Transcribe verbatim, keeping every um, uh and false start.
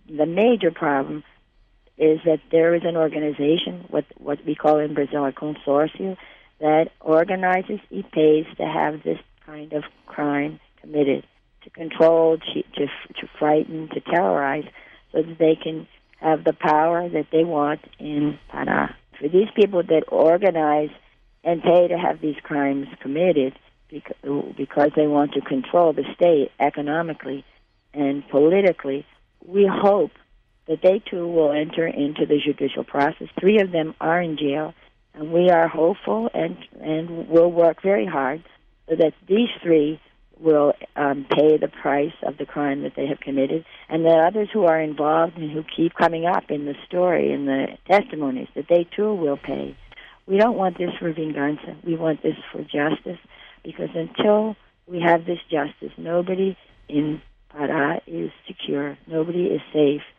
the major problem is that there is an organization, what what we call in Brazil a consórcio, that organizes e pays to have this kind of crime committed, to control, to, to, to frighten, to terrorize, so that they can have the power that they want in Pará. For these people that organize and pay to have these crimes committed because they want to control the state economically and politically, we hope that they too will enter into the judicial process. Three of them are in jail, and we are hopeful and and will work very hard so that these three will um, pay the price of the crime that they have committed, and that others who are involved and who keep coming up in the story, in the testimonies, that they too will pay. We don't want this for venganza. We want this for justice, because until we have this justice, nobody in Pará is secure. Nobody is safe.